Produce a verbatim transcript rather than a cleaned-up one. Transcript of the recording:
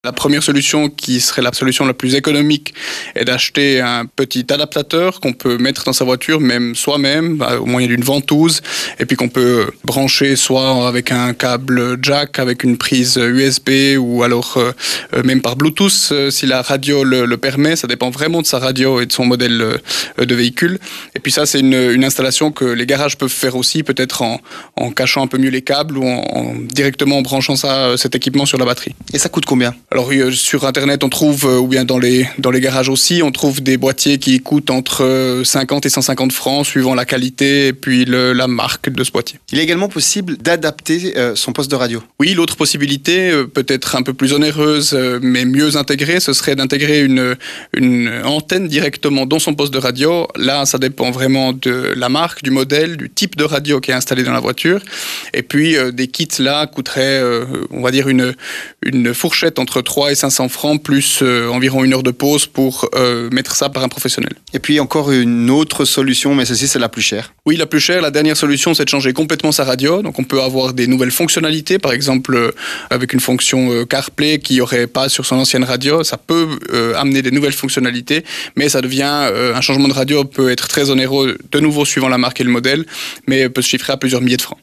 La première solution, qui serait la solution la plus économique, est d'acheter un petit adaptateur qu'on peut mettre dans sa voiture, même soi-même, au moyen d'une ventouse, et puis qu'on peut brancher soit avec un câble jack, avec une prise U S B, ou alors euh, même par Bluetooth, euh, si la radio le, le permet. Ça dépend vraiment de sa radio et de son modèle euh, de véhicule. Et puis ça, c'est une, une installation que les garages peuvent faire aussi, peut-être en, en cachant un peu mieux les câbles ou en, en directement en branchant ça, cet équipement sur la batterie. Et ça coûte combien ? Alors euh, sur Internet, on trouve, euh, ou bien dans les, dans les garages aussi, on trouve des boîtiers qui coûtent entre cinquante et cent cinquante francs, suivant la qualité et puis le, la marque de ce boîtier. Il est également possible d'adapter euh, son poste de radio. Oui, l'autre possibilité, euh, peut-être un peu plus onéreuse, euh, mais mieux intégrée, ce serait d'intégrer une, une antenne directement dans son poste de radio. Là, ça dépend vraiment de la marque, du modèle, du type de radio qui est installé dans la voiture. Et puis, euh, des kits là coûteraient, euh, on va dire, une, une fourchette entre trois et cinq cents francs, plus euh, environ une heure de pause pour euh, mettre ça par un professionnel. Et puis encore une autre solution, mais celle-ci c'est la plus chère. Oui, la plus chère, la dernière solution, c'est de changer complètement sa radio. Donc on peut avoir des nouvelles fonctionnalités, par exemple euh, avec une fonction euh, CarPlay qu'il n'y aurait pas sur son ancienne radio. Ça peut euh, amener des nouvelles fonctionnalités, mais ça devient, euh, un changement de radio peut être très onéreux, de nouveau suivant la marque et le modèle, mais peut se chiffrer à plusieurs milliers de francs.